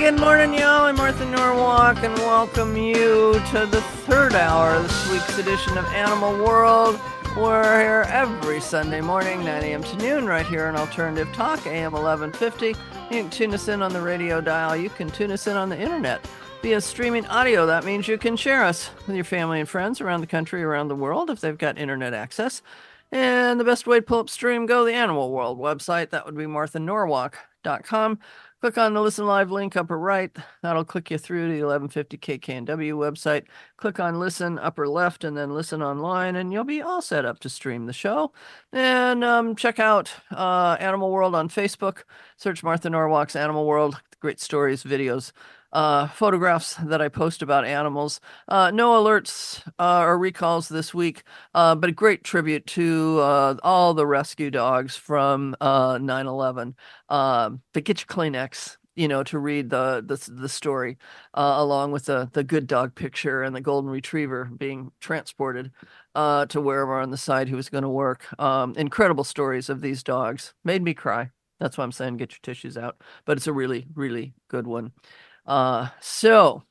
good morning, y'all. I'm Martha Norwalk, and welcome you to the third hour of this week's edition of Animal World. We're here every Sunday morning, 9 a.m. to noon, right here on Alternative Talk, AM 1150. You can tune us in on the radio dial. You can tune us in on the internet via streaming audio. That means you can share us with your family and friends around the country, around the world, if they've got internet access. And the best way to pull up stream, go to the Animal World website. That would be marthanorwalk.com. Click on the Listen Live link upper right. That'll click you through to the 1150 KKNW website. Click on Listen upper left and then Listen Online, and you'll be all set up to stream the show. And check out Animal World on Facebook. Search Martha Norwalk's Animal World. Great stories, videos, photographs that I post about animals. No alerts or recalls this week, but a great tribute to all the rescue dogs from 9/11. But get your Kleenex, to read the story, along with the good dog picture and the golden retriever being transported to wherever on the side he was going to work. Incredible stories of these dogs. Made me cry. That's why I'm saying get your tissues out. But it's a really, really good one. So,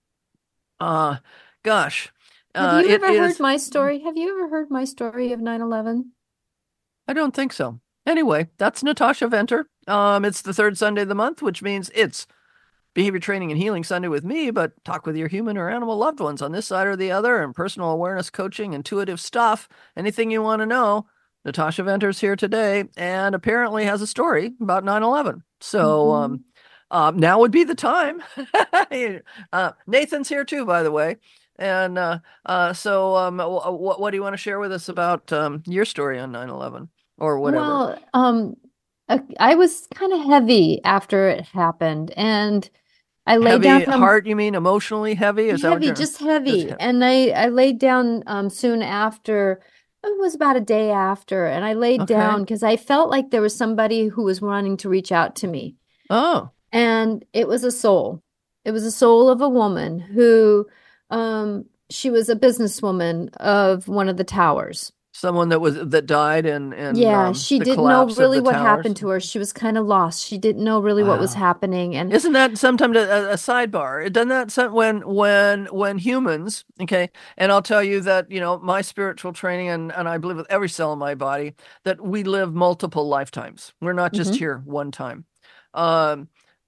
gosh. Have you ever heard my story? Have you ever heard my story of 9/11? I don't think so. Anyway, that's Natasha Venter. It's the third Sunday of the month, which means it's Behavior Training and Healing Sunday with me, but talk with your human or animal loved ones on this side or the other, and personal awareness coaching, intuitive stuff, anything you want to know. Natasha Venter's here today and apparently has a story about 9/11. So, now would be the time. Nathan's here too, by the way. And what do you want to share with us about your story on 9/11 or whatever? Well, I was kind of heavy after it happened, and I laid Heavy down heart, you mean emotionally heavy? Is that what heavy, you're just just heavy. And I laid down soon after. It was about a day after, and I laid okay? down because I felt like there was somebody who was wanting to reach out to me. Oh, And it was a soul. It was a soul of a woman who, she was a businesswoman of one of the towers. someone that died in Yeah, she the didn't know collapse of really the what towers. happened to her. She was kind of lost. She didn't know really what was Wow. happening. And Isn't that sometimes a sidebar? It doesn't that when humans, okay, and I'll tell you that, my spiritual training and I believe with every cell in my body that we live multiple lifetimes. We're not just Mhm. here one time. Um,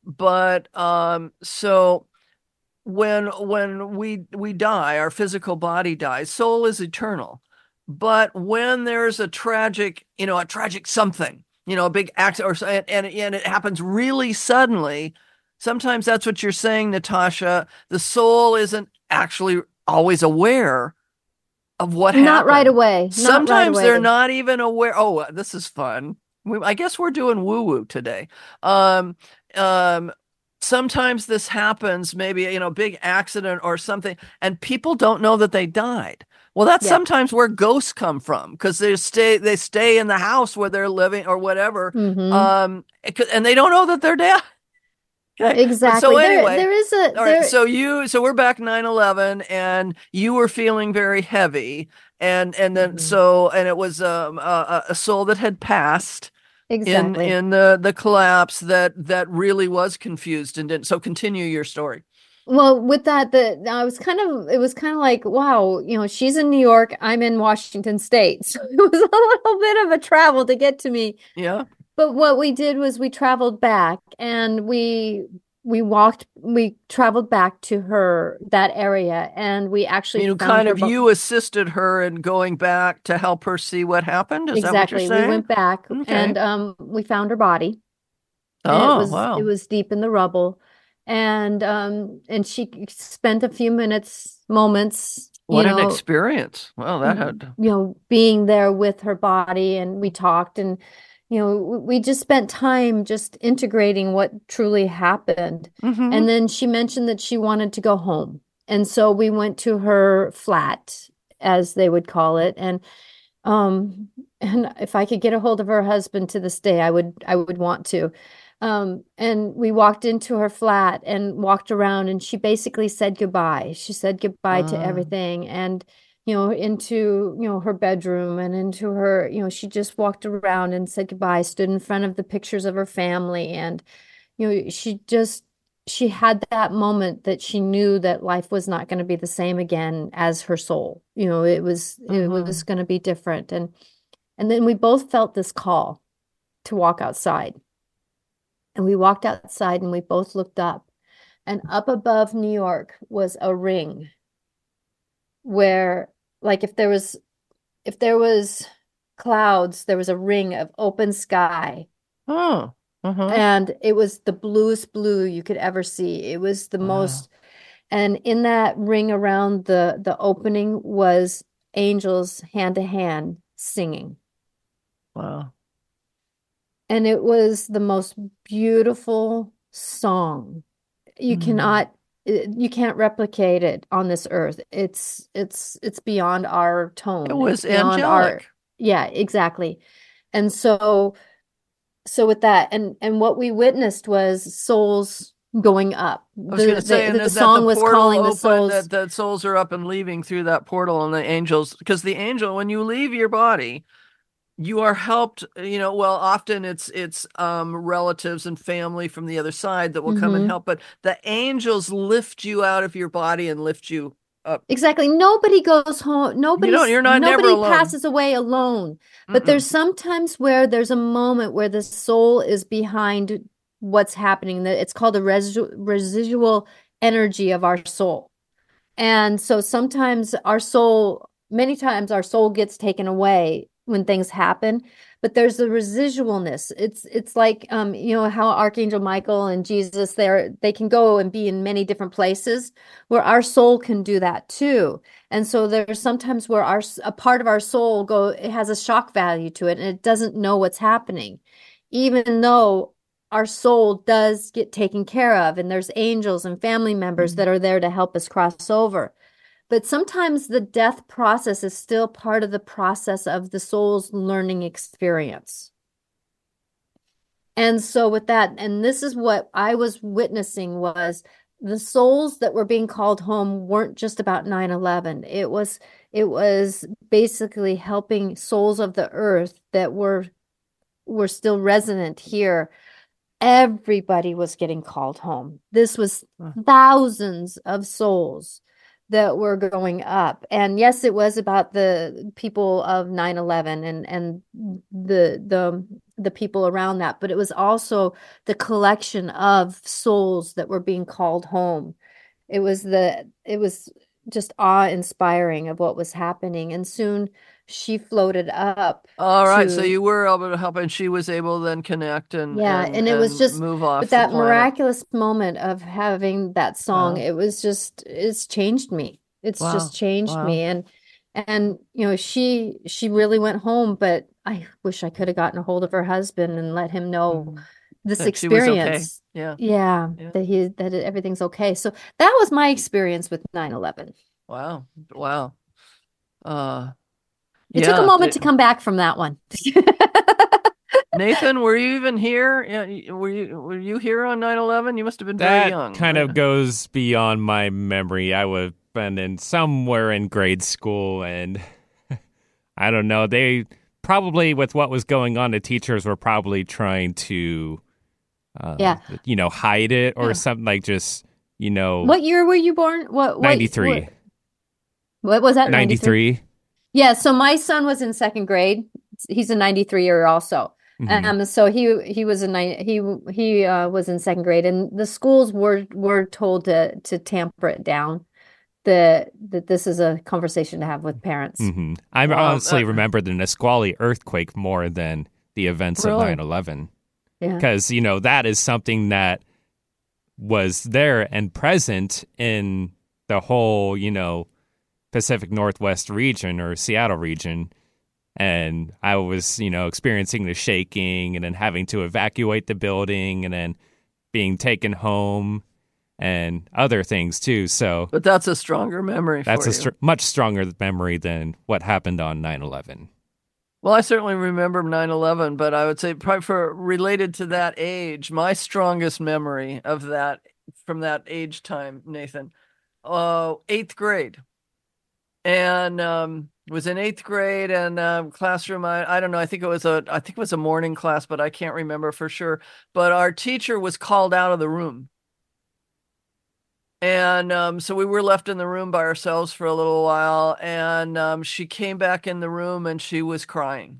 so when we die, our physical body dies, soul is eternal. But when there's a tragic, a tragic something, a big accident, and it happens really suddenly, sometimes that's what you're saying, Natasha. The soul isn't actually always aware of what Not right happened. away. Not right Sometimes they're away. not even aware. Oh, this is fun. I guess we're doing woo-woo today. Um, um, Sometimes this happens, maybe, big accident or something, and people don't know that they died. Well, that's Yeah. sometimes where ghosts come from because they stay in the house where they're living or whatever, Hmm. and they don't know that they're dead. Okay. But so Exactly. anyway, There is a all right. there. So we're back 9/11, and you were feeling very heavy, and then Mhm. and it was a soul that had passed in Exactly. in the collapse that really was confused and didn't. So continue your story. Well, with that, it was kind of like, wow, she's in New York, I'm in Washington State. So it was a little bit of a travel to get to me. Yeah. But what we did was we traveled back and we traveled back to that area, and we actually found Kind her. of you assisted her in going back to help her see what happened. Is that what you're Exactly. We saying? went back Okay. and we found her body, and Oh, it wow. was deep in the rubble. And she spent a few moments, What an experience. Well, that had. being there with her body, and we talked, and we just spent time just integrating what truly happened. Hmm. And then she mentioned that she wanted to go home, and so we went to her flat, as they would call it. Um and if I could get a hold of her husband to this day, I would want to. And we walked into her flat and walked around, and she basically said goodbye. She said goodbye to Uh, everything, and into her bedroom, and into her, she just walked around and said goodbye, stood in front of the pictures of her family, and she just she had that moment that she knew that life was not going to be the same again as her soul. It was going to be different. And then we both felt this call to walk outside. And we walked outside and we both looked up. And up above New York was a ring where, like, if there was clouds, there was a ring of open sky. Oh, uh-huh. And it was the bluest blue you could ever see. It was the Wow. most, and in that ring around the opening was angels hand to hand singing. Wow. And it was the most beautiful song. You Mm. cannot you can't replicate it on this earth. It's beyond our It tone. It's was beyond our, angelic. yeah, exactly. And so with that, and what we witnessed was souls going up. I was going to say, and The is that the song was portal calling the open, souls. that the souls are up and leaving through that portal, and the angels, because the angel, when you leave your body, you are helped, well, often it's relatives and family from the other side that will come and Hmm. help, but the angels lift you out of your body and lift you up. Exactly. Nobody goes home. You're not never Nobody alone. passes away alone. But Mm-mm. there's sometimes where there's a moment where the soul is behind what's happening. That it's called the residual energy of our soul. And so sometimes many times our soul gets taken away when things happen, but there's the residualness. It's like how Archangel Michael and Jesus they can go and be in many different places where our soul can do that too. And so there's sometimes where a part of our soul it has a shock value to it and it doesn't know what's happening, even though our soul does get taken care of, and there's angels and family members that are there to help us cross over. But sometimes the death process is still part of the process of the soul's learning experience. And so with that, and this is what I was witnessing was the souls that were being called home weren't just about 9/11. It was basically helping souls of the earth that were still resonant here. Everybody was getting called home. This was thousands of souls that were going up. And yes, it was about the people of 9/11 and the people around that, but it was also the collection of souls that were being called home. It was just awe-inspiring of what was happening. And soon she floated up All right, so to you were able to help, and she was able to then connect and Yeah, and and it was and just move with off the that planet. miraculous moment of having that song, Wow. it's changed me. It's just Wow. changed Wow. me. And she really went home, but I wish I could have gotten a hold of her husband and let him know Mhm. this That she was okay. experience. Yeah. Yeah, Yeah. everything's okay. So that was my experience with 9/11. Wow. Wow. Uh, It took a yeah. moment to come back from that one. Nathan, were you even here? Yeah, were you here on 9/11? You must have been very That young, kind right? of goes beyond my memory. I would have been in somewhere in grade school, and I don't know. They probably, with what was going on, the teachers were probably trying to, Yeah. hide it or Yeah. something like just, you know, What year were you born? '93, What was that? 93? '93. Yeah, so my son was in second grade. He's a 93 year also. Mm-hmm. So he was a he was in second grade, and the schools were told to tamper it down. That this is a conversation to have with parents. Mm-hmm. I Wow. honestly remember the Nisqually earthquake more than the events of Really? 9/11 Yeah. because that is something that was there and present in the whole, Pacific Northwest region or Seattle region. And I was, experiencing the shaking and then having to evacuate the building and then being taken home and other things too. So But that's a stronger memory that's for a you. much stronger memory than what happened on 9/11. Well, I certainly remember 9/11, but I would say probably for related to that age, my strongest memory of that from that age time, Nathan, eighth grade. And was in eighth grade and classroom. I don't know. I think it was a morning class, but I can't remember for sure. But our teacher was called out of the room, And so we were left in the room by ourselves for a little while, and she came back in the room and she was crying.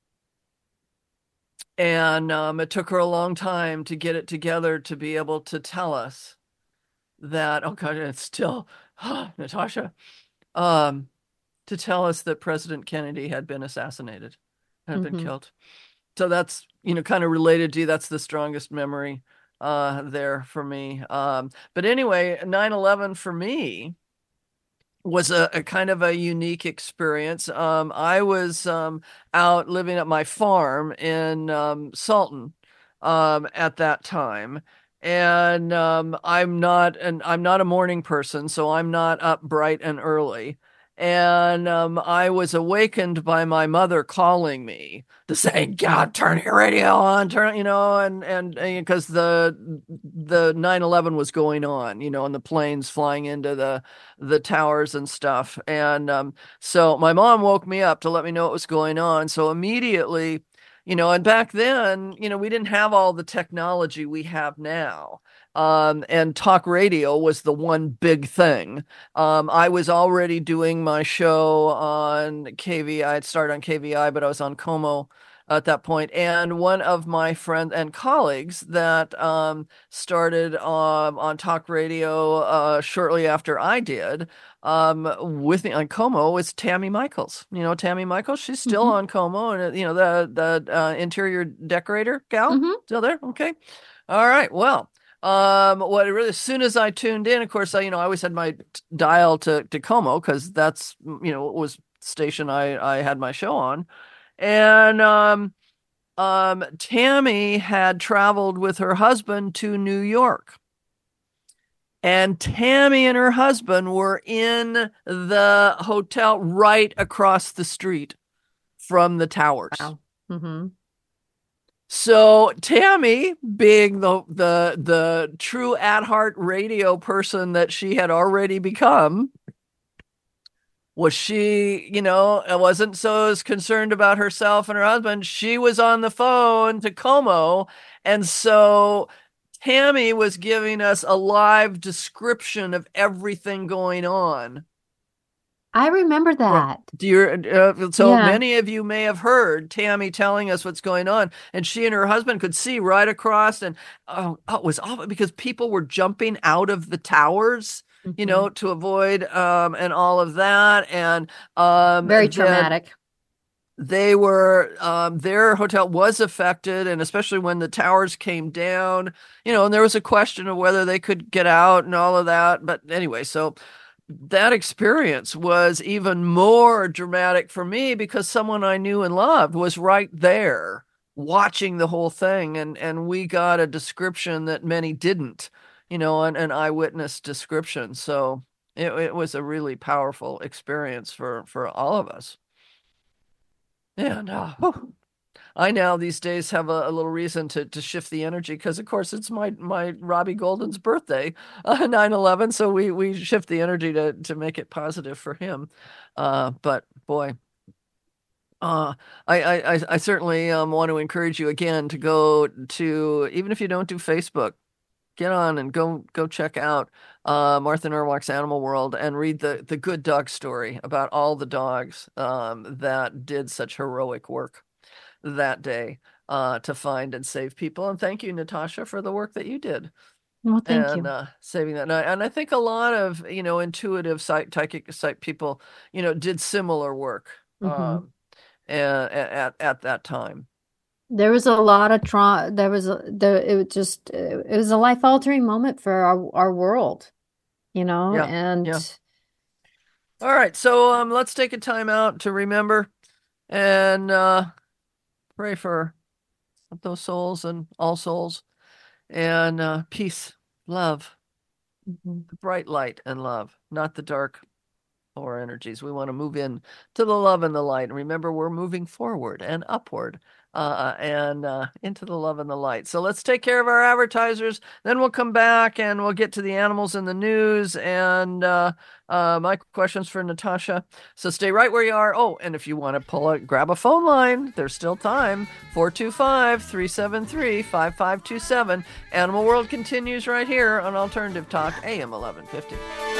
And it took her a long time to get it together to be able to tell us that, oh God, it's still, Natasha, um, to tell us that President Kennedy had been assassinated, had been Hmm. killed. So that's, kind of related to you. That's the strongest memory there for me. But anyway, 9/11 for me was a kind of a unique experience. I was out living at my farm in Salton at that time. And I'm not a morning person, so I'm not up bright and early. And I was awakened by my mother calling me to say, "God, turn your radio on, turn," and because the 9/11 was going on, and the planes flying into the towers and stuff. And so my mom woke me up to let me know what was going on. So immediately, and back then, we didn't have all the technology we have now. And talk radio was the one big thing. I was already doing my show on KVI. I'd started on KVI, but I was on Como at that point. And one of my friends and colleagues that started on talk radio shortly after I did with me on Como was Tammy Michaels. Tammy Michaels, she's still Hmm. on Como, and the interior decorator gal Hmm. still there. Okay, all right. Well, what it really, as soon as I tuned in, of course, I always had my dial to Como because that's it was the station I had my show on. And Tammy had traveled with her husband to New York. And Tammy and her husband were in the hotel right across the street from the towers. Wow. Hmm. So Tammy, being the true at heart radio person that she had already become, was she, wasn't so as concerned about herself and her husband. She was on the phone to Como. And so Tammy was giving us a live description of everything going on. I remember From that. so Yeah. many of you may have heard Tammy telling us what's going on, and she and her husband could see right across, and it was awful because people were jumping out of the towers, Hmm. to avoid and all of that, and Very then traumatic. they were their hotel was affected, and especially when the towers came down, and there was a question of whether they could get out and all of that. But anyway, so that experience was even more dramatic for me because someone I knew and loved was right there watching the whole thing, and we got a description that many didn't, an eyewitness description. So it was a really powerful experience for all of us. And I now these days have a little reason to shift the energy because of course it's my Robbie Golden's birthday, 9/11, so we shift the energy to make it positive for him. But boy, uh I certainly want to encourage you again to go to, even if you don't do Facebook, get on and go check out Martha Norwalk's Animal World and read the good dog story about all the dogs that did such heroic work that day to find and save people. And thank you, Natasha, for the work that you did Well, thank and you. saving that. And I think a lot of intuitive psychic type people did similar work Hmm. at that time. There was a lot of trauma. It was just, it was a life-altering moment for our world, Yeah, and yeah. All right, so let's take a time out to remember and pray for those souls and all souls and peace, love, Mhm. the bright light and love, not the dark or energies. We want to move in to the love and the light. And remember, we're moving forward and upward, and into the love and the light. So let's take care of our advertisers. Then we'll come back and we'll get to the animals in the news and my questions for Natasha. So stay right where you are. Oh, and if you want to grab a phone line, there's still time. 425-373-5527. Animal World continues right here on Alternative Talk, AM 1150.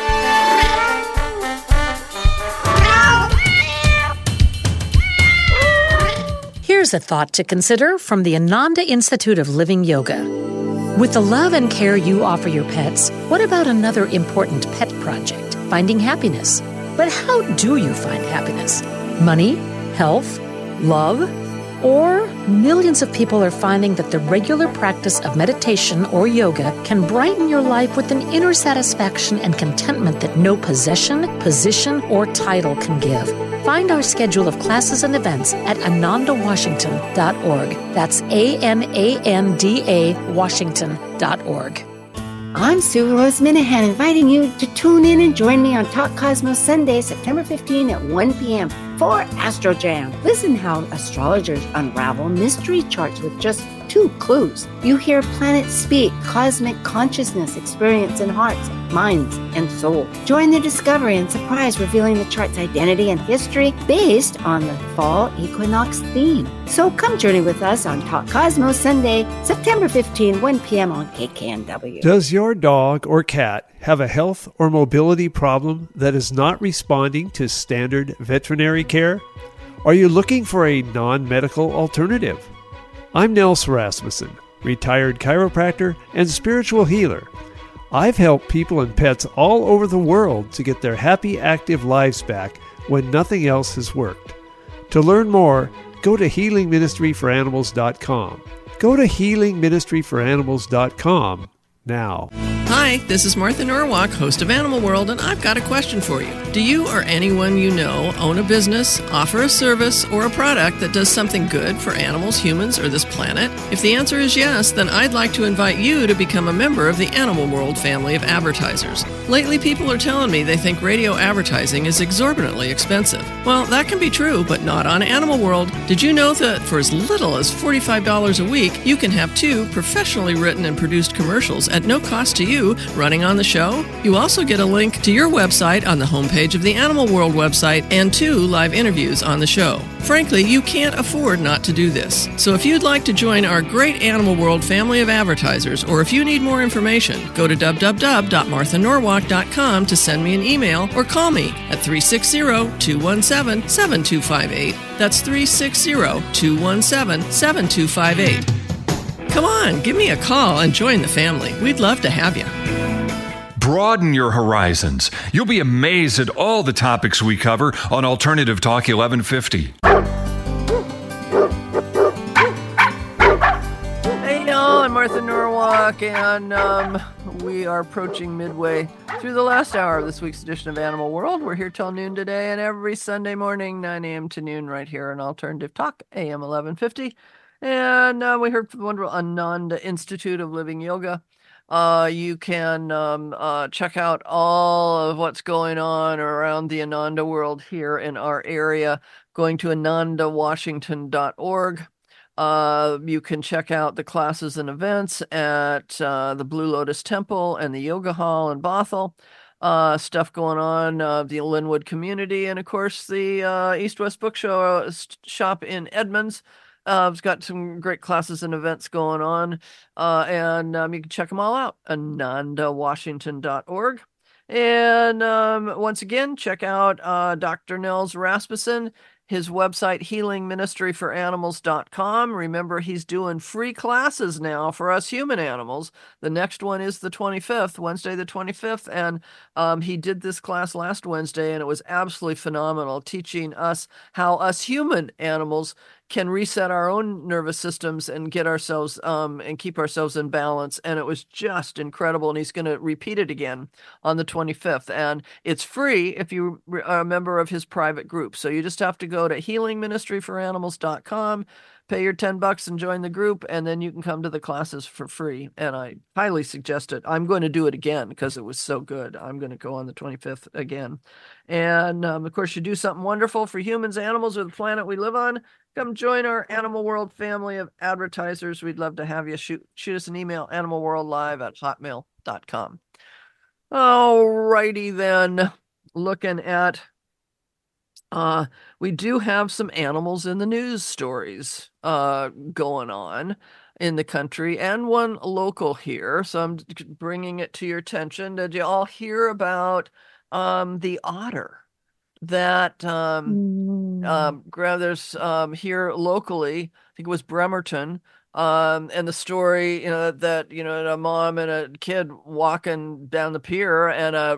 Here's a thought to consider from the Ananda Institute of Living Yoga. With the love and care you offer your pets, what about another important pet project, finding happiness? But how do you find happiness? Money? Health? Love? Or millions of people are finding that the regular practice of meditation or yoga can brighten your life with an inner satisfaction and contentment that no possession, position, or title can give. Find our schedule of classes and events at anandawashington.org. That's ANANDA Washington.org. I'm Sue Rose Minahan, inviting you to tune in and join me on Talk Cosmos Sunday, September 15 at 1 p.m. for Astro Jam. Listen how astrologers unravel mystery charts with just 2 clues. You hear planets speak, cosmic consciousness, experience in hearts, minds, and soul. Join the discovery and surprise, revealing the chart's identity and history based on the fall equinox theme. So come journey with us on Talk Cosmos Sunday, September 15, 1 p.m. on KKNW. Does your dog or cat have a health or mobility problem that is not responding to standard veterinary care? Are you looking for a non-medical alternative? I'm Nels Rasmussen, retired chiropractor and spiritual healer. I've helped people and pets all over the world to get their happy, active lives back when nothing else has worked. To learn more, go to healingministryforanimals.com. Go to healingministryforanimals.com now. Hi, this is Martha Norwalk, host of Animal World, and I've got a question for you. Do you or anyone you know own a business, offer a service, or a product that does something good for animals, humans, or this planet? If the answer is yes, then I'd like to invite you to become a member of the Animal World family of advertisers. Lately, people are telling me they think radio advertising is exorbitantly expensive. Well, that can be true, but not on Animal World. Did you know that for as little as $45 a week, you can have 2 professionally written and produced commercials at no cost to you running on the show? You also get a link to your website on the homepage of the Animal World website and 2 live interviews on the show. Frankly, you can't afford not to do this. So if you'd like to join our great Animal World family of advertisers, or if you need more information, go to www.marthanorwalk.com to send me an email or call me at 360-217-7258. That's 360-217-7258. Come on, give me a call and join the family. We'd love to have you. Broaden your horizons. You'll be amazed at all the topics we cover on Alternative Talk 1150. Hey, y'all, I'm Martha Norwalk, and we are approaching midway through the last hour of this week's edition of Animal World. We're here till noon today, and every Sunday morning, 9 a.m. to noon, right here on Alternative Talk, AM 1150. And we heard from the wonderful Ananda Institute of Living Yoga. You can check out all of what's going on around the Ananda world here in our area, going to anandawashington.org. You can check out the classes and events at the Blue Lotus Temple and the Yoga Hall in Bothell. Stuff going on, the Linwood community, and of course the East West Book Shop in Edmonds. It's got some great classes and events going on, and you can check them all out, anandawashington.org. And once again, check out Dr. Nels Rasmussen, his website, healingministryforanimals.com. Remember, he's doing free classes now for us human animals. The next one is the 25th, Wednesday the 25th, and he did this class last Wednesday, and it was absolutely phenomenal, teaching us how us human animals can reset our own nervous systems and get ourselves and keep ourselves in balance. And it was just incredible. And he's going to repeat it again on the 25th. And it's free if you are a member of his private group. So you just have to go to healingministryforanimals.com, pay your $10 and join the group, and then you can come to the classes for free. And I highly suggest it. I'm going to do it again because it was so good. I'm going to go on the 25th again. And of course, you do something wonderful for humans, animals, or the planet we live on. Come join our Animal World family of advertisers. We'd love to have you. Shoot us an email, animalworldlive@hotmail.com. All righty then. Looking at we do have some animals in the news stories going on in the country, and one local here. So I'm bringing it to your attention. Did you all hear about the otter that there's here locally? I think it was Bremerton. And the story, that a mom and a kid walking down the pier, and a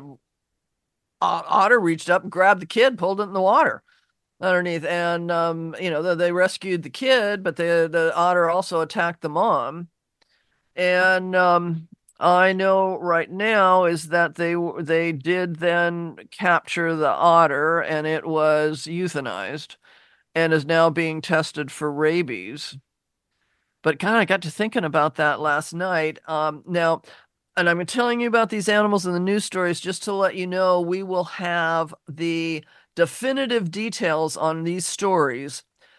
otter reached up and grabbed the kid, pulled it in the water underneath, and they rescued the kid, but the otter also attacked the mom. And I know right now is that they did then capture the otter, and it was euthanized and is now being tested for rabies. But kind of got to thinking about that last night. Now, and I'm telling you about these animals in the news stories just to let you know we will have the definitive details on these stories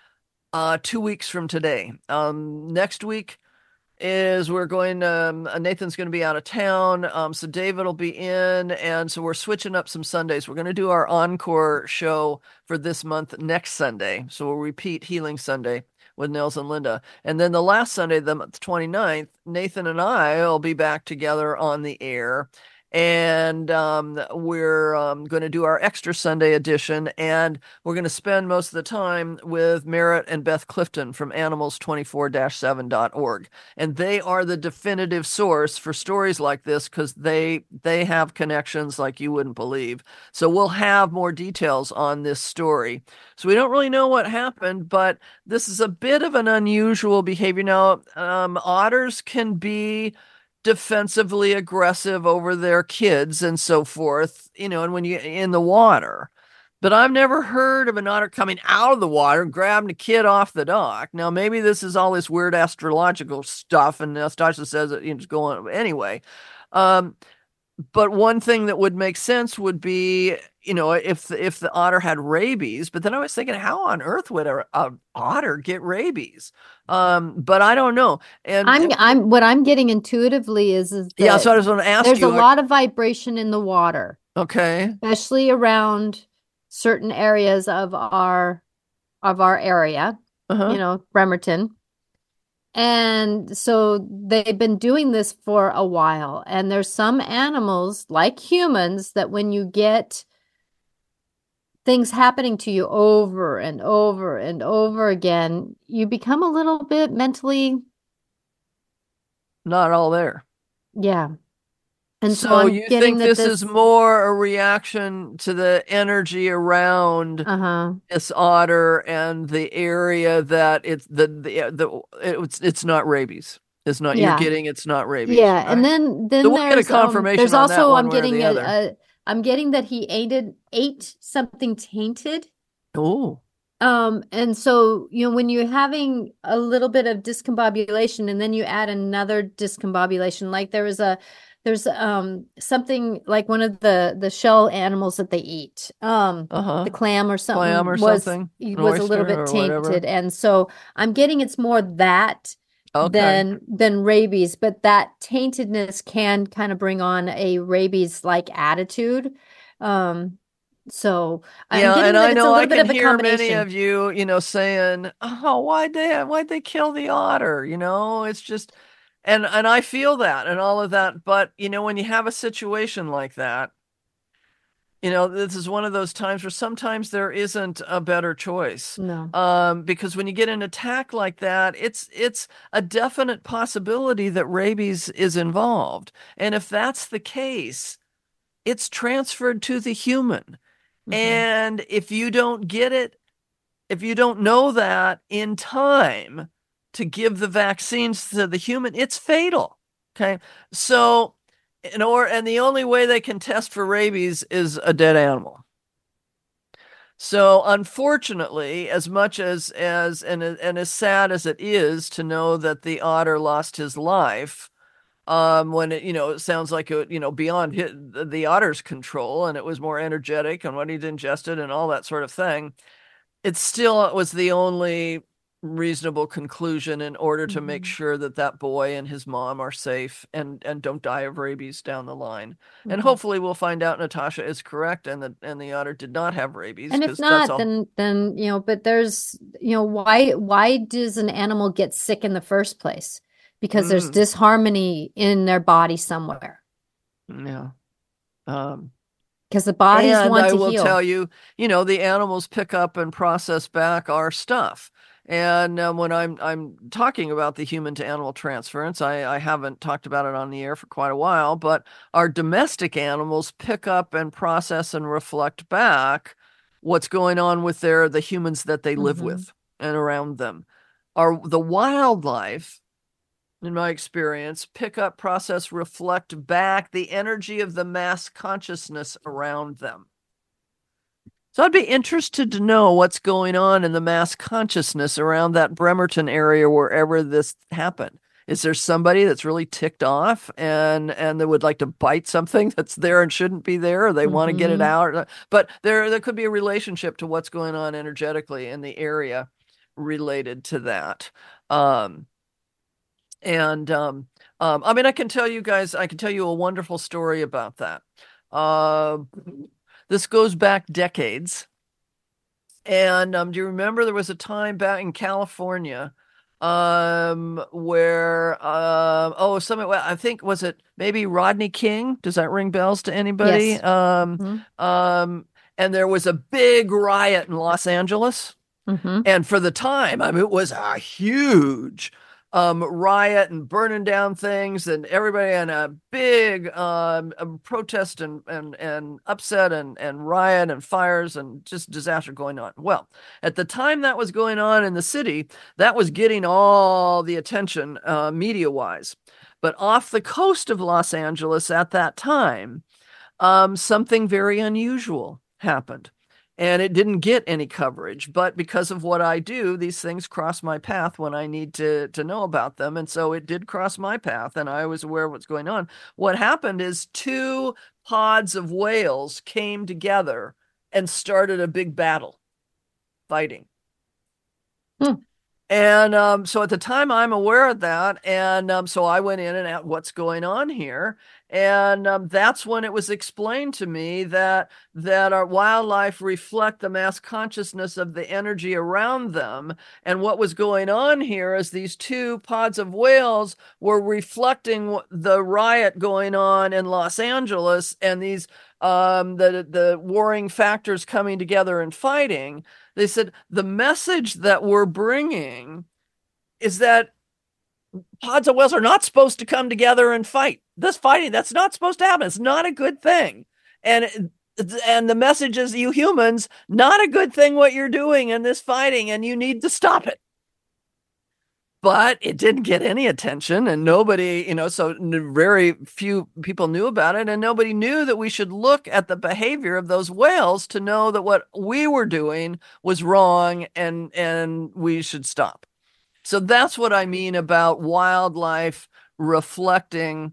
2 weeks from today. Next week is Nathan's going to be out of town, so David will be in, and so we're switching up some Sundays. We're going to do our encore show for this month next Sunday, so we'll repeat Healing Sunday with Nels and Linda. And then the last Sunday, the 29th, Nathan and I will be back together on the air. And we're going to do our extra Sunday edition, and we're going to spend most of the time with Merritt and Beth Clifton from animals24-7.org. And they are the definitive source for stories like this because they have connections like you wouldn't believe. So we'll have more details on this story. So we don't really know what happened, but this is a bit of an unusual behavior. Now, otters can be defensively aggressive over their kids and so forth, and when you're in the water. But I've never heard of an otter coming out of the water and grabbing a kid off the dock. Now, maybe this is all this weird astrological stuff, and Nastasha says it's going anyway. But one thing that would make sense would be, if the otter had rabies. But then I was thinking, how on earth would a otter get rabies? But I don't know. And what I'm getting intuitively is yeah. So I was going to ask there's you. There's a lot of vibration in the water. Okay. Especially around certain areas of our area. Bremerton. And so they've been doing this for a while. And there's some animals, like humans, that when you get things happening to you over and over and over again, you become a little bit mentally not all there. Yeah. And so I'm you getting think this is more a reaction to the energy around this otter and the area that it's it's not rabies. It's not you're getting it's not rabies. Yeah, right? and then so we'll get a confirmation. There's on also that one I'm way or getting the other. I'm getting that he ate something tainted. Oh. And so, when you're having a little bit of discombobulation and then you add another discombobulation, like there's something like one of the shell animals that they eat, the clam or something was a little bit tainted. And so I'm getting it's more that than rabies, but that taintedness can kind of bring on a rabies-like attitude. So I'm getting and that I it's know a little I bit can of a hear many combination. of you, saying, "Oh, why'd they kill the otter?" It's just, and I feel that and all of that. But when you have a situation like that, this is one of those times where sometimes there isn't a better choice. No. Because when you get an attack like that, it's a definite possibility that rabies is involved, and if that's the case, it's transferred to the human. And if you don't get it, if you don't know that in time to give the vaccines to the human, it's fatal. Okay. So, and the only way they can test for rabies is a dead animal. So unfortunately, as much and as sad as it is to know that the otter lost his life, when it sounds like it, beyond the otter's control, and it was more energetic and what he'd ingested and all that sort of thing, it still was the only reasonable conclusion in order to make sure that that boy and his mom are safe and don't die of rabies down the line. And hopefully we'll find out Natasha is correct and the otter did not have rabies. And if not, then but there's why does an animal get sick in the first place? Because there's disharmony in their body somewhere. Yeah. Because the bodies want to heal. I will tell you, the animals pick up and process back our stuff. And when I'm talking about the human to animal transference, I haven't talked about it on the air for quite a while, but our domestic animals pick up and process and reflect back what's going on with the humans that they live with and around them. The wildlife, in my experience, pick up, process, reflect back the energy of the mass consciousness around them. So I'd be interested to know what's going on in the mass consciousness around that Bremerton area, wherever this happened. Is there somebody that's really ticked off and they would like to bite something that's there and shouldn't be there, or they want to get it out? But there could be a relationship to what's going on energetically in the area related to that. I mean, I can tell you a wonderful story about that. This goes back decades. And do you remember there was a time back in California where I think, was it maybe Rodney King? Does that ring bells to anybody? Yes. And there was a big riot in Los Angeles. And for the time, I mean, it was a huge riot and burning down things, and everybody in a big protest and upset and riot and fires and just disaster going on. Well, at the time that was going on in the city, that was getting all the attention media-wise. But off the coast of Los Angeles at that time, something very unusual happened. And it didn't get any coverage, but because of what I do, these things cross my path when I need to know about them. And so it did cross my path, and I was aware of what's going on. What happened is 2 pods of whales came together and started a big battle, fighting. And so at the time, I'm aware of that. And so I went in and asked, what's going on here? And that's when it was explained to me that our wildlife reflect the mass consciousness of the energy around them. And what was going on here is these 2 pods of whales were reflecting the riot going on in Los Angeles, and these the warring factors coming together and fighting. They said the message that we're bringing is that pods of whales are not supposed to come together and fight. This fighting, that's not supposed to happen. It's not a good thing. And the message is, you humans, not a good thing what you're doing in this fighting, and you need to stop it. But it didn't get any attention, and nobody, so very few people knew about it, and nobody knew that we should look at the behavior of those whales to know that what we were doing was wrong and we should stop. So that's what I mean about wildlife reflecting.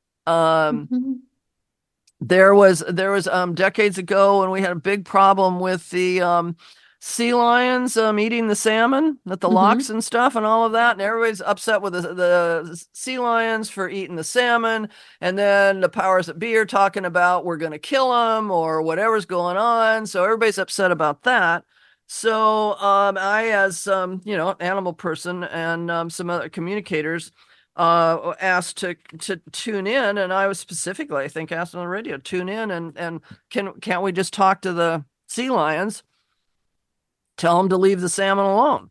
There was decades ago when we had a big problem with the sea lions eating the salmon at the locks and stuff and all of that, and everybody's upset with the sea lions for eating the salmon, and then the powers that be are talking about we're going to kill them or whatever's going on, so everybody's upset about that. So I, as animal person and some other communicators, asked to tune in, and I was specifically, I think, asked on the radio, tune in and can't we just talk to the sea lions, tell them to leave the salmon alone.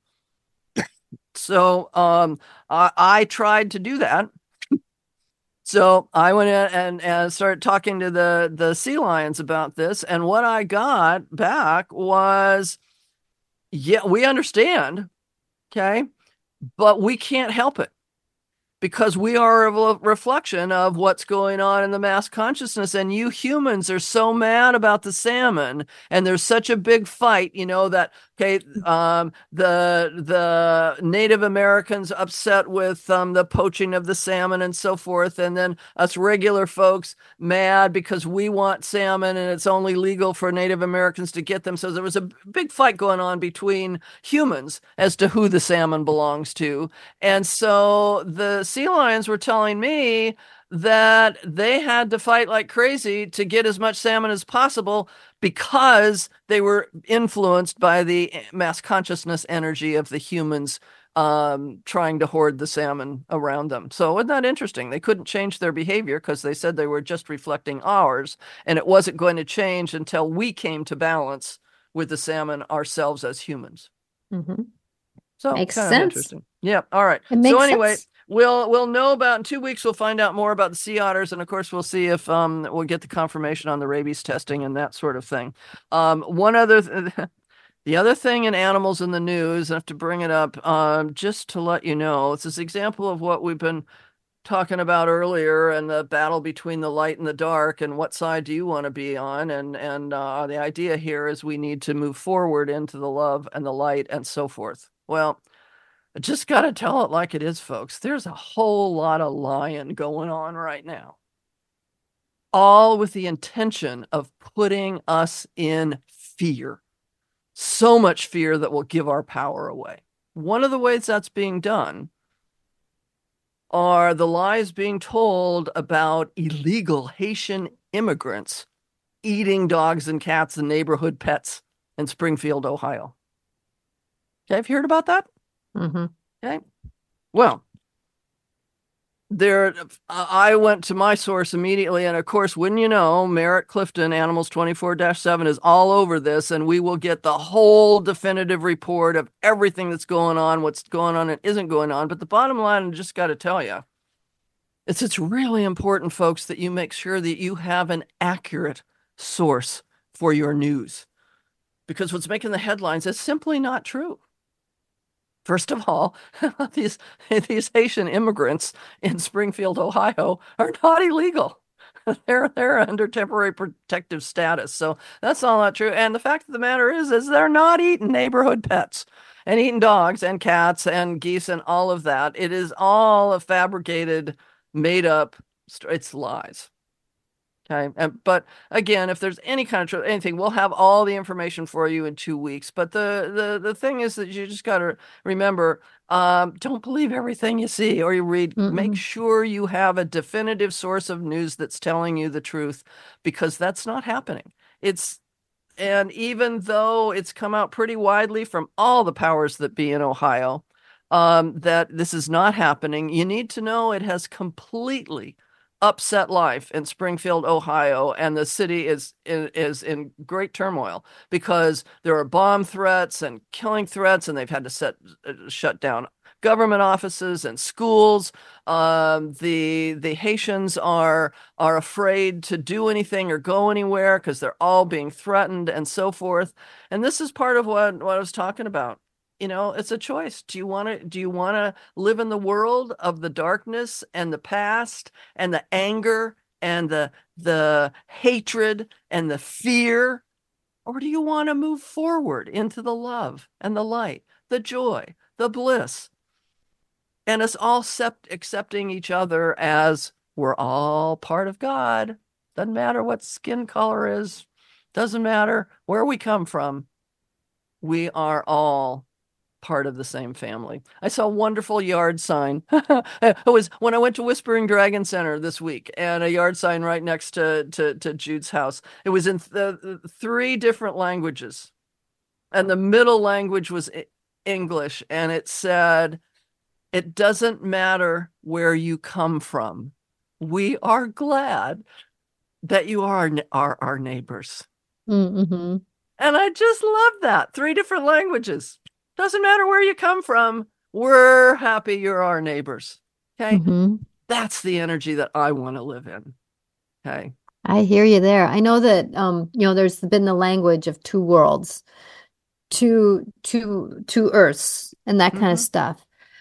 So I tried to do that. So I went in and started talking to the sea lions about this, and what I got back was, yeah, we understand, okay, but we can't help it. because we are a reflection of what's going on in the mass consciousness. And you humans are so mad about the salmon, and there's such a big fight, that, okay, the Native Americans upset with the poaching of the salmon and so forth. And then us regular folks mad because we want salmon and it's only legal for Native Americans to get them. So there was a big fight going on between humans as to who the salmon belongs to. And so the sea lions were telling me that they had to fight like crazy to get as much salmon as possible because they were influenced by the mass consciousness energy of the humans trying to hoard the salmon around them. So isn't that interesting? They couldn't change their behavior because they said they were just reflecting ours, and it wasn't going to change until we came to balance with the salmon ourselves as humans. Mm-hmm. So makes kind of sense. interesting. Yeah. All right. It makes So anyway, sense. we'll know about in 2 weeks. We'll find out more about the sea otters, and of course, we'll see if we'll get the confirmation on the rabies testing and that sort of thing. One other. The other thing in animals in the news, I have to bring it up just to let you know, it's this example of what we've been talking about earlier, and the battle between the light and the dark, and what side do you want to be on? And the idea here is we need to move forward into the love and the light and so forth. Well, I just got to tell it like it is, folks. There's a whole lot of lying going on right now, all with the intention of putting us in fear. So much fear that will give our power away. One of the ways that's being done are the lies being told about illegal Haitian immigrants eating dogs and cats and neighborhood pets in Springfield, Ohio. Okay, have you heard about that? Mm-hmm. Okay. Well, I went to my source immediately, and of course, wouldn't you know, Merritt Clifton, Animals 24-7 is all over this, and we will get the whole definitive report of everything that's going on, what's going on and isn't going on. But the bottom line, I just got to tell you, it's really important, folks, that you make sure that you have an accurate source for your news, because what's making the headlines is simply not true. First of all, these Haitian immigrants in Springfield, Ohio, are not illegal. They're under temporary protective status. So that's all not true. And the fact of the matter is they're not eating neighborhood pets and eating dogs and cats and geese and all of that. It is all a fabricated, made up, it's lies. Okay. But again, if there's any kind of truth, anything, we'll have all the information for you in 2 weeks. But the thing is that you just got to remember, don't believe everything you see or you read. Mm-mm. Make sure you have a definitive source of news that's telling you the truth, because that's not happening. And even though it's come out pretty widely from all the powers that be in Ohio, that this is not happening, you need to know it has completely upset life in Springfield, Ohio, and the city is in great turmoil because there are bomb threats and killing threats, and they've had to shut down government offices and schools. The Haitians are afraid to do anything or go anywhere because they're all being threatened and so forth. And this is part of what I was talking about. It's a choice. Do you want to live in the world of the darkness and the past and the anger and the hatred and the fear? Or do you want to move forward into the love and the light, the joy, the bliss? And us all accepting each other as we're all part of God. Doesn't matter what skin color is. Doesn't matter where we come from. We are all part of the same family. I saw a wonderful yard sign. It was when I went to Whispering Dragon Center this week, and a yard sign right next to Jude's house. It was in 3 different languages, and the middle language was English, and it said, "It doesn't matter where you come from. We are glad that you are our neighbors." Mm-hmm. And I just love that. 3 different languages. Doesn't matter where you come from. We're happy you're our neighbors. Okay. Mm-hmm. That's the energy that I want to live in. Okay. I hear you there. I know that there's been the language of 2 worlds, two Earths, and that kind of stuff.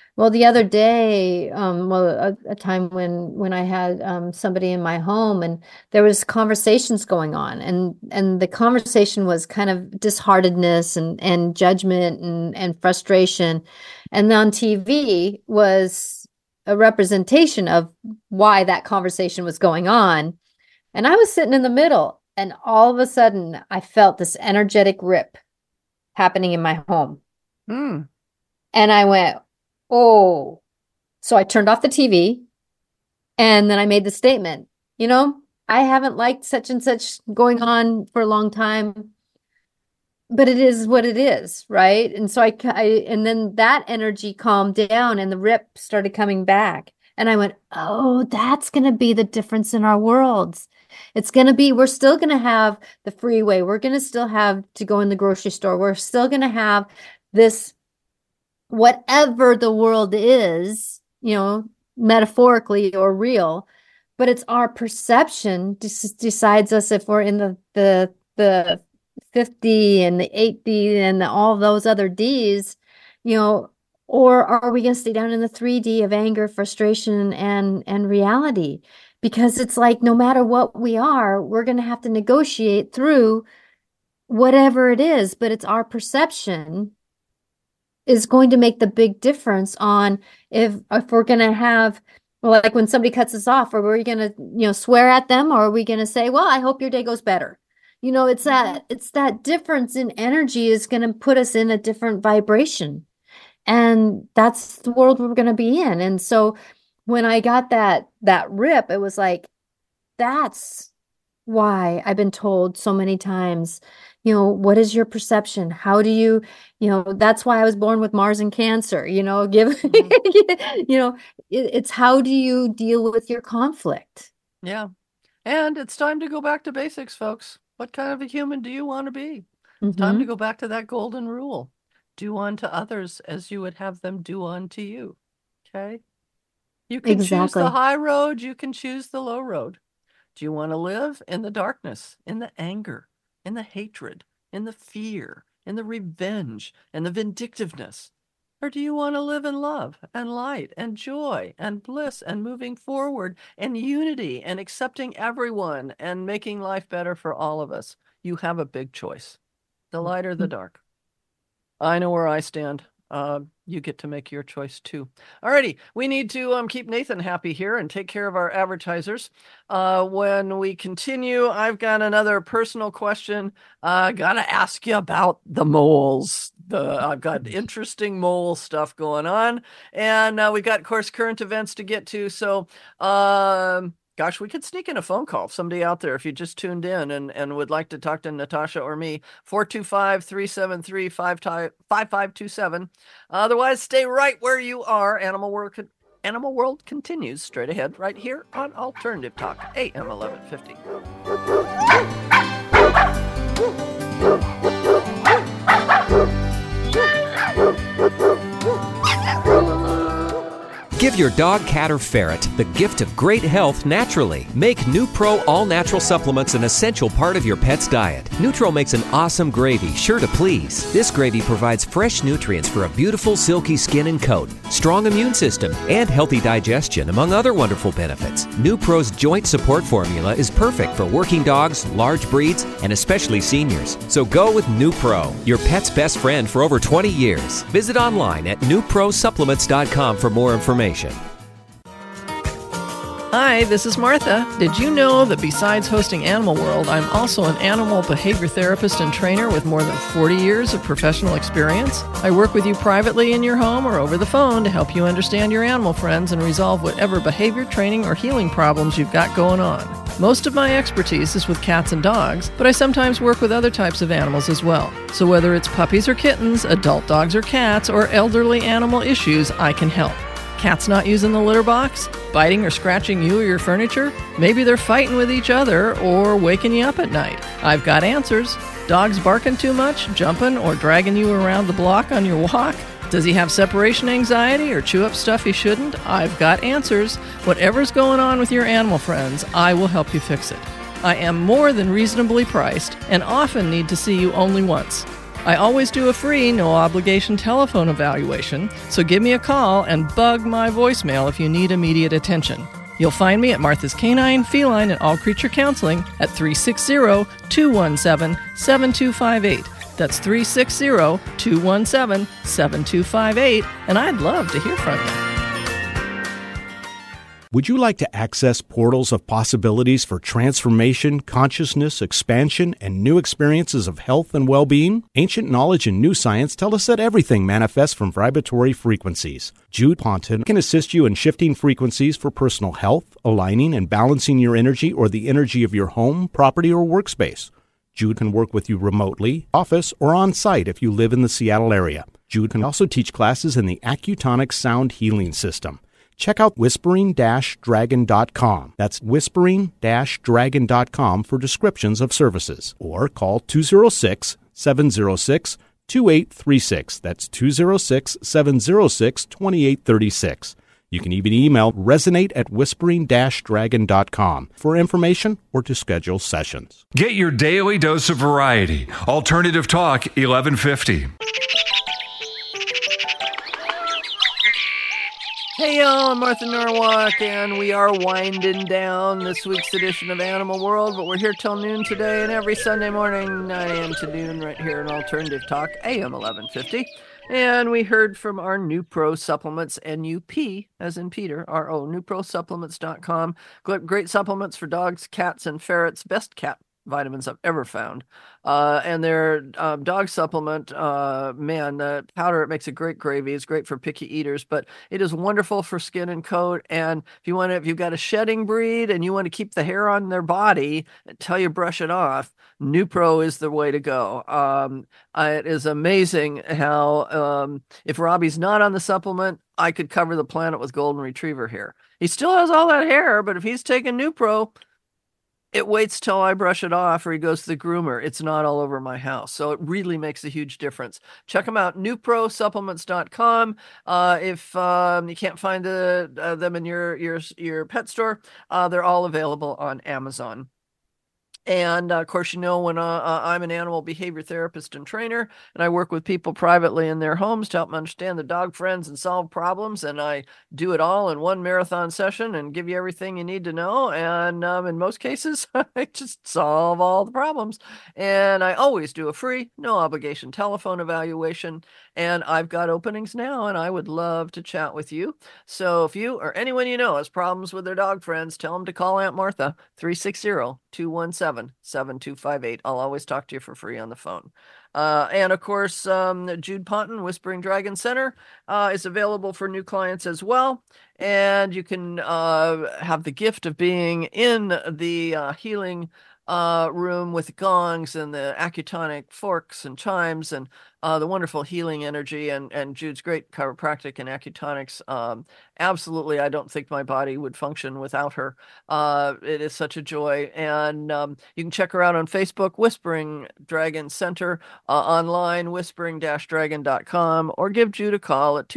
Well, the other day, a time when I had somebody in my home, and there was conversations going on, and the conversation was kind of disheartedness and judgment and frustration, and on TV was a representation of why that conversation was going on, and I was sitting in the middle, and all of a sudden I felt this energetic rip happening in my home, and I went, oh, so I turned off the TV, and then I made the statement, I haven't liked such and such going on for a long time, but it is what it is, right? And so and then that energy calmed down and the rip started coming back. And I went, oh, that's going to be the difference in our worlds. It's going to be, we're still going to have the freeway. We're going to still have to go in the grocery store. We're still going to have this, whatever the world is, metaphorically or real, but it's our perception decides us if we're in the 50 and the 8D and all those other Ds, or are we going to stay down in the 3D of anger, frustration, and reality? Because it's like, no matter what we are, we're going to have to negotiate through whatever it is, but it's our perception is going to make the big difference on if we're going to have, like when somebody cuts us off, or we're going to, swear at them, or are we going to say, well, I hope your day goes better. It's that difference in energy is going to put us in a different vibration. And that's the world we're going to be in. And so when I got that rip, it was like, that's why I've been told so many times, what is your perception? How do you, that's why I was born with Mars and Cancer, it's how do you deal with your conflict? Yeah. And it's time to go back to basics, folks. What kind of a human do you want to be? It's time to go back to that golden rule. Do unto others as you would have them do unto you. Okay? You can choose the high road. You can choose the low road. Do you want to live in the darkness, in the anger, in the hatred, in the fear, in the revenge, and the vindictiveness? Or do you want to live in love and light and joy and bliss and moving forward and unity and accepting everyone and making life better for all of us? You have a big choice. The light or the dark. I know where I stand. You get to make your choice too. Alrighty, we need to keep Nathan happy here and take care of our advertisers. When we continue, I've got another personal question. Gotta ask you about the moles. I've got interesting mole stuff going on, and we got, of course, current events to get to. So, gosh, we could sneak in a phone call. Somebody out there, if you just tuned in and would like to talk to Natasha or me, 425-373-5527. Otherwise, stay right where you are. Animal World continues straight ahead right here on Alternative Talk, AM 1150. Give your dog, cat, or ferret the gift of great health naturally. Make NuPro all-natural supplements an essential part of your pet's diet. Nutro makes an awesome gravy, sure to please. This gravy provides fresh nutrients for a beautiful, silky skin and coat, strong immune system, and healthy digestion, among other wonderful benefits. NuPro's joint support formula is perfect for working dogs, large breeds, and especially seniors. So go with NuPro, your pet's best friend for over 20 years. Visit online at NuProSupplements.com for more information. Hi, this is Martha. Did you know that besides hosting Animal World, I'm also an animal behavior therapist and trainer with more than 40 years of professional experience? I work with you privately in your home or over the phone to help you understand your animal friends and resolve whatever behavior, training, or healing problems you've got going on. Most of my expertise is with cats and dogs, but I sometimes work with other types of animals as well. So whether it's puppies or kittens, adult dogs or cats, or elderly animal issues, I can help. Cats not using the litter box? Biting or scratching you or your furniture? Maybe they're fighting with each other or waking you up at night. I've got answers. Dogs barking too much, jumping, or dragging you around the block on your walk? Does he have separation anxiety or chew up stuff he shouldn't? I've got answers. Whatever's going on with your animal friends, I will help you fix it. I am more than reasonably priced and often need to see you only once. I always do a free, no-obligation telephone evaluation, so give me a call and bug my voicemail if you need immediate attention. You'll find me at Martha's Canine, Feline, and All Creature Counseling at 360-217-7258. That's 360-217-7258, and I'd love to hear from you. Would you like to access portals of possibilities for transformation, consciousness, expansion, and new experiences of health and well-being? Ancient knowledge and new science tell us that everything manifests from vibratory frequencies. Jude Ponton can assist you in shifting frequencies for personal health, aligning and balancing your energy or the energy of your home, property, or workspace. Jude can work with you remotely, office, or on-site if you live in the Seattle area. Jude can also teach classes in the Accutonic Sound Healing System. Check out whispering-dragon.com. That's whispering-dragon.com for descriptions of services. Or call 206-706-2836. That's 206-706-2836. You can even email resonate@whispering-dragon.com for information or to schedule sessions. Get your daily dose of variety. Alternative Talk 1150. Hey y'all, I'm Martha Norwalk, and we are winding down this week's edition of Animal World, but we're here till noon today, and every Sunday morning, 9 a.m. to noon, right here in Alternative Talk, AM 1150. And we heard from our Nupro Supplements, N-U-P, as in Peter, R-O, NuproSupplements.com. Great supplements for dogs, cats, and ferrets. Best cat vitamins I've ever found. And their dog supplement, man, the powder, it makes a great gravy. It's great for picky eaters, but it is wonderful for skin and coat. And if you've got a shedding breed and you want to keep the hair on their body until you brush it off, Nupro is the way to go. It is amazing how, if Robbie's not on the supplement, I could cover the planet with golden retriever hair. He still has all that hair, but if he's taking Nupro, it waits till I brush it off or he goes to the groomer. It's not all over my house. So it really makes a huge difference. Check them out, NuproSupplements.com. If you can't find them in your pet store, they're all available on Amazon. And of course, when I'm an animal behavior therapist and trainer, and I work with people privately in their homes to help them understand the dog friends and solve problems. And I do it all in one marathon session and give you everything you need to know. And in most cases, I just solve all the problems. And I always do a free, no obligation telephone evaluation. And I've got openings now, and I would love to chat with you. So if you or anyone you know has problems with their dog friends, tell them to call Aunt Martha, 360-217-7258. I'll always talk to you for free on the phone. And of course, Jude Ponton, Whispering Dragon Center, is available for new clients as well. And you can have the gift of being in the healing room with gongs and the Accutonic forks and chimes and the wonderful healing energy and Jude's great chiropractic and Accutonics. Absolutely, I don't think my body would function without her. It is such a joy. And you can check her out on Facebook, Whispering Dragon Center, online, whispering-dragon.com, or give Jude a call at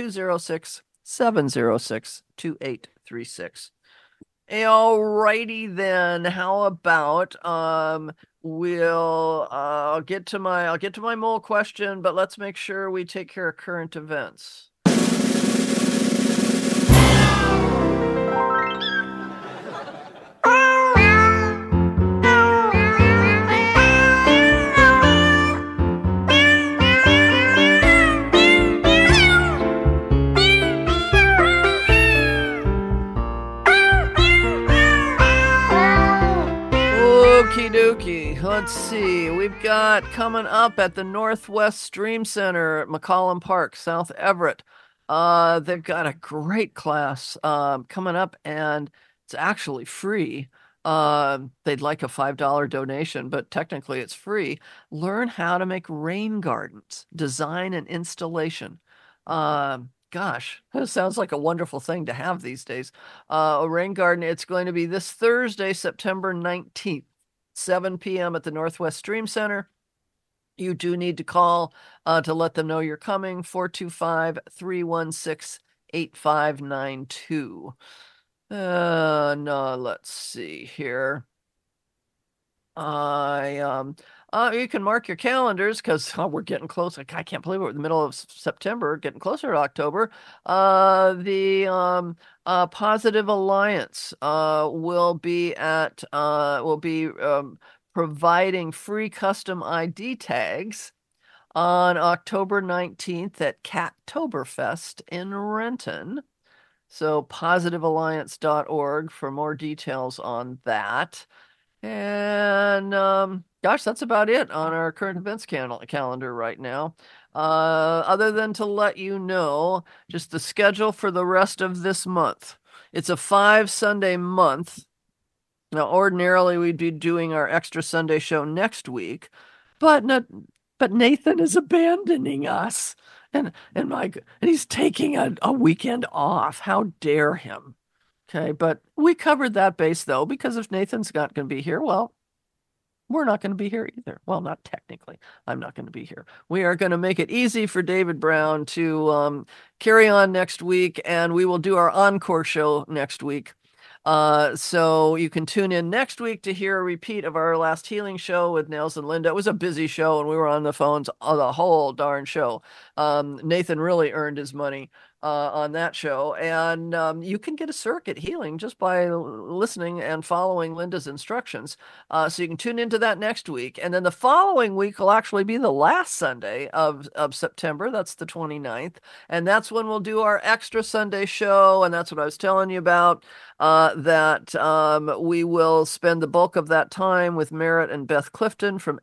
206-706-2836. Alrighty then. How about I'll get to my mole question, but let's make sure we take care of current events. Okie dokie. Let's see. We've got coming up at the Northwest Stream Center at McCollum Park, South Everett. They've got a great class coming up, and it's actually free. They'd like a $5 donation, but technically it's free. Learn how to make rain gardens, design and installation. Gosh, that sounds like a wonderful thing to have these days. A rain garden, it's going to be this Thursday, September 19th. 7 p.m. at the Northwest Stream Center. You do need to call to let them know you're coming, 425-316-8592. No, let's see here. You can mark your calendars because we're getting close. I can't believe we're in the middle of September, getting closer to October. The Positive Alliance will be providing free custom ID tags on October 19th at Cattoberfest in Renton. So positivealliance.org for more details on that. And gosh, that's about it on our current events calendar right now. Other than to let you know, just the schedule for the rest of this month. It's a 5-Sunday month. Now, ordinarily we'd be doing our extra Sunday show next week, but Nathan is abandoning us, and he's taking a weekend off. How dare him? Okay, but we covered that base, though, because if Nathan's not going to be here, well, we're not going to be here either. Well, not technically. I'm not going to be here. We are going to make it easy for David Brown to carry on next week, and we will do our encore show next week. So you can tune in next week to hear a repeat of our last healing show with Nels and Linda. It was a busy show, and we were on the phones the whole darn show. Nathan really earned his money on that show, and you can get a circuit healing just by listening and following Linda's instructions. So you can tune into that next week, and then the following week will actually be the last Sunday of September. That's the 29th, and that's when we'll do our extra Sunday show, and that's what I was telling you about. That we will spend the bulk of that time with Merritt and Beth Clifton from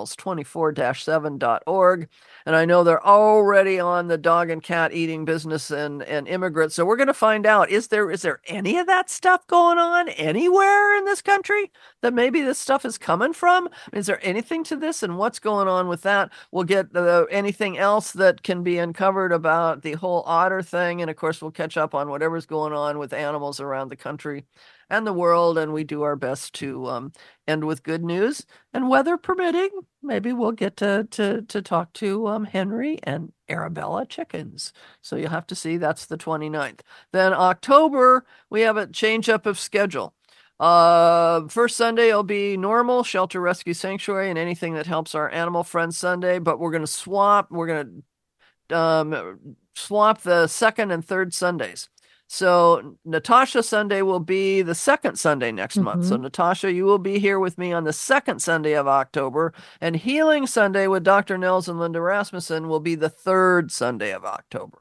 animals24-7.org. And I know they're already on the dog and cat eating business and immigrants. So we're going to find out, is there any of that stuff going on anywhere in this country that maybe this stuff is coming from? Is there anything to this, and what's going on with that? We'll get anything else that can be uncovered about the whole otter thing. And of course, we'll catch up on whatever's going on with animals around the country and the world, and we do our best to end with good news. And weather permitting, maybe we'll get to talk to Henry and Arabella chickens. So you'll have to see. That's the 29th. Then October, we have a change up of schedule. First Sunday will be normal Shelter Rescue Sanctuary and anything that helps our animal friends Sunday, but we're going to swap. We're going to swap the second and third Sundays. So Natasha Sunday will be the second Sunday next month. So Natasha, you will be here with me on the second Sunday of October, and Healing Sunday with Dr. Nels and Linda Rasmussen will be the third Sunday of October.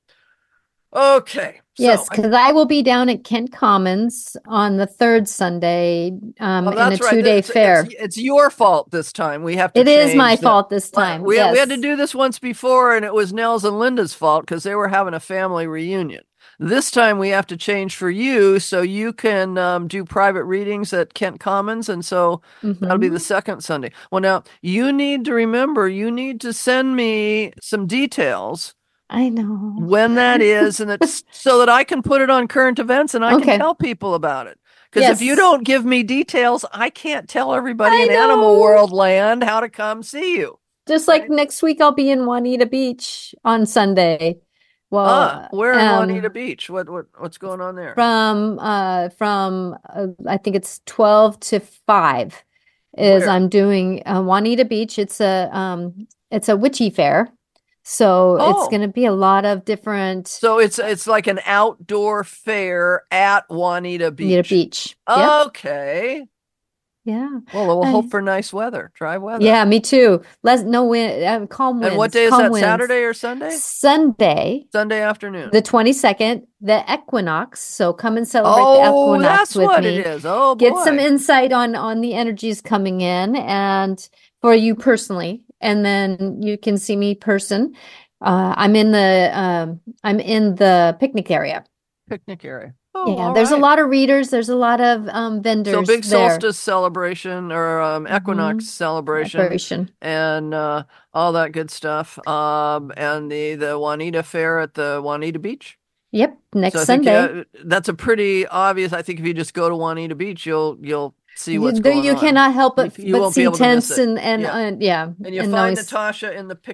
Okay. Yes, because I will be down at Kent Commons on the third Sunday in a 2-day fair. It's your fault this time. We have to. It is my fault this time. We had to do this once before, and it was Nels and Linda's fault because they were having a family reunion. This time we have to change for you so you can do private readings at Kent Commons, and so that'll be the second Sunday. Well, now you need to remember, you need to send me some details. I know when that is, and it's so that I can put it on current events and I can tell people about it. Because if you don't give me details, I can't tell everybody in Animal World land how to come see you. Just like next week, I'll be in Juanita Beach on Sunday. Well, where in Juanita Beach? What's going on there? From I think it's 12 to 5 is I'm doing Juanita Beach. It's a witchy fair. So it's going to be a lot of different. So it's like an outdoor fair at Juanita Beach. Juanita Beach. Okay. Yeah. Well, we'll hope for nice weather, dry weather. Yeah, me too. No wind, calm winds. And what day is that? Winds. Saturday or Sunday? Sunday afternoon. The 22nd, the equinox. So come and celebrate the equinox with me. That's what it is. Oh, boy. Get some insight on the energies coming in, and for you personally, and then you can see me person. I'm in the picnic area. Oh, yeah, there's a lot of readers. There's a lot of vendors. So big solstice celebration or equinox celebration, and all that good stuff. And the Juanita Fair at the Juanita Beach. Yep, next Sunday. That's a pretty obvious. I think if you just go to Juanita Beach, you'll see what's going on. You cannot help but see tents and you find Natasha in the picnic area.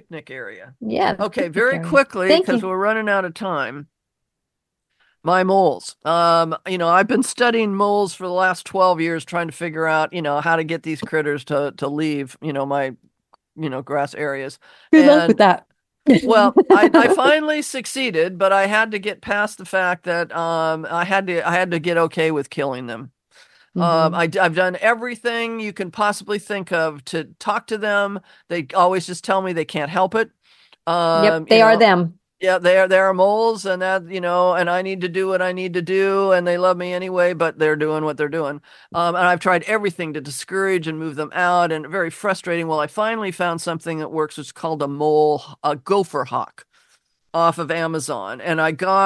Yeah. Okay, very quickly because we're running out of time. My moles. I've been studying moles for the last 12 years, trying to figure out, how to get these critters to leave, my, grass areas. Good luck with that. Well, I finally succeeded, but I had to get past the fact that I had to get okay with killing them. I've done everything you can possibly think of to talk to them. They always just tell me they can't help it. Yep, they are them. Yeah, they are moles, and that, and I need to do what I need to do, and they love me anyway, but they're doing what they're doing. And I've tried everything to discourage and move them out, and very frustrating. Well, I finally found something that works. It's called a gopher hawk off of Amazon. And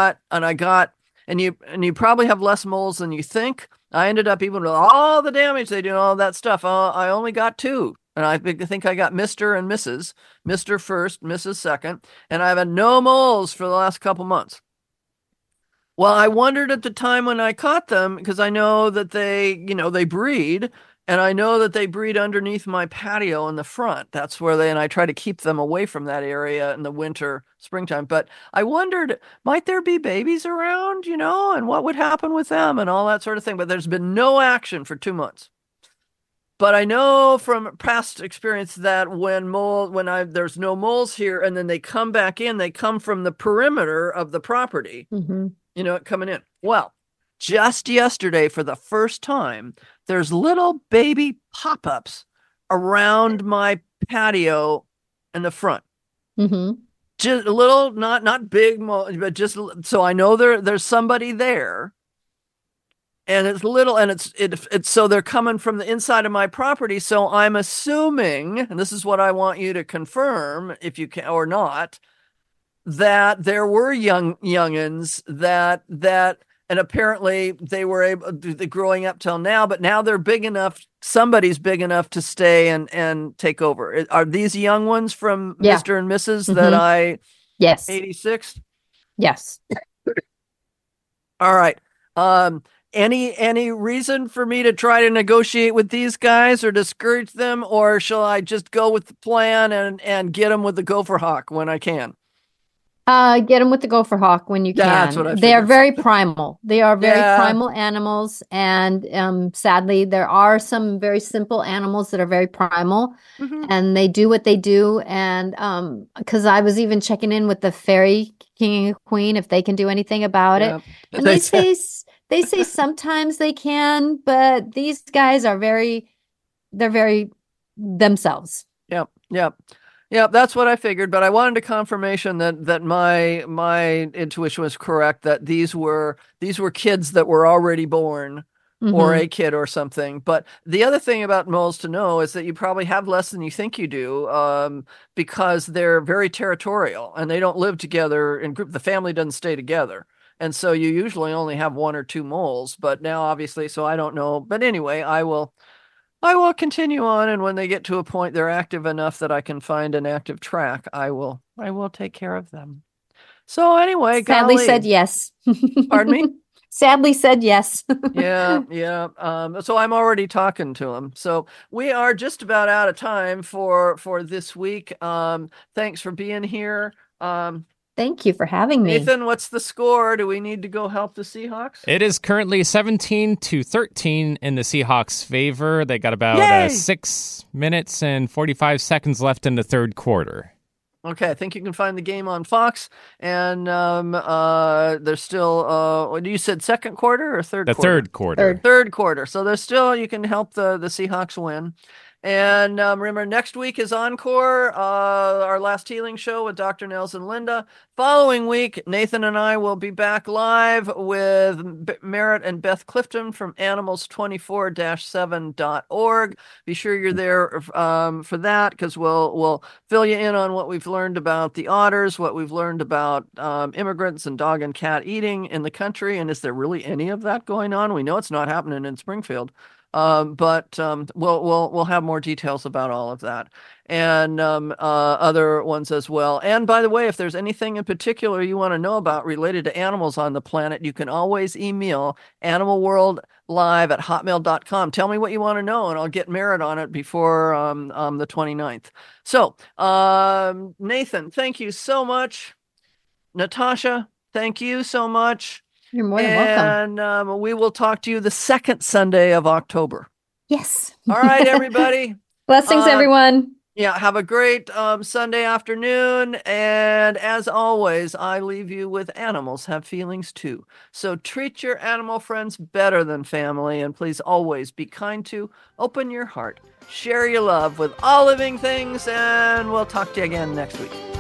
you probably have less moles than you think. I ended up, even with all the damage they do and all that stuff, I only got 2. And I think I got Mr. and Mrs. Mr. first, Mrs. second. And I've had no moles for the last couple months. Well, I wondered at the time when I caught them, because I know that they breed. And I know that they breed underneath my patio in the front. That's where and I try to keep them away from that area in the winter, springtime. But I wondered, might there be babies around, and what would happen with them and all that sort of thing. But there's been no action for 2 months. But I know from past experience that there's no moles here, and then they come back in, they come from the perimeter of the property, coming in. Well, just yesterday, for the first time, there's little baby pop-ups around my patio in the front. Just a little, not big, but just so I know there's somebody there. And it's little, and it's so they're coming from the inside of my property. So I'm assuming, and this is what I want you to confirm, if you can or not, that there were youngins that, and apparently they were growing up till now, but now they're big enough. Somebody's big enough to stay and take over. Are these young ones from Mr. and Mrs. that I 86? Yes. All right. Any reason for me to try to negotiate with these guys or discourage them, or shall I just go with the plan and get them with the gopher hawk when I can? Get them with the gopher hawk when you can. That's what I They are figured. very primal. They are very primal animals, and sadly, there are some very simple animals that are very primal, and they do what they do. And because I was even checking in with the fairy king and queen if they can do anything about it, and they say sometimes they can, but these guys are they're very themselves. Yep. That's what I figured, but I wanted a confirmation that my intuition was correct, that these were kids that were already born, or a kid or something. But the other thing about moles to know is that you probably have less than you think you do, because they're very territorial and they don't live together in group. The family doesn't stay together. And so you usually only have 1 or 2 moles, but now obviously, so I don't know. But anyway, I will continue on. And when they get to a point they're active enough that I can find an active track, I will take care of them. So anyway, Sadly golly. said yes. Pardon me? Sadly said yes. Yeah. So I'm already talking to them. So we are just about out of time for this week. Thanks for being here. Thank you for having me. Nathan, what's the score? Do we need to go help the Seahawks? It is currently 17-13 in the Seahawks' favor. They got about 6 minutes and 45 seconds left in the third quarter. Okay, I think you can find the game on Fox. And there's still, you said second quarter or third quarter? The third quarter. Third quarter. So there's still, you can help the Seahawks win. And remember, next week is Encore, our last healing show with Dr. Nels and Linda. Following week, Nathan and I will be back live with Merritt and Beth Clifton from animals24-7.org. Be sure you're there for that, because we'll fill you in on what we've learned about the otters, what we've learned about immigrants and dog and cat eating in the country. And is there really any of that going on? We know it's not happening in Springfield. But we'll have more details about all of that, and other ones as well. And by the way, if there's anything in particular you want to know about related to animals on the planet, you can always email animalworldlive@hotmail.com. Tell me what you want to know, and I'll get Merritt on it before the 29th. So, Nathan, thank you so much. Natasha, thank you so much. You're more than welcome. And we will talk to you the second Sunday of October. Yes. All right, everybody. Blessings, everyone. Yeah, have a great Sunday afternoon. And as always, I leave you with animals have feelings too. So treat your animal friends better than family. And please always be kind to, open your heart, share your love with all living things. And we'll talk to you again next week.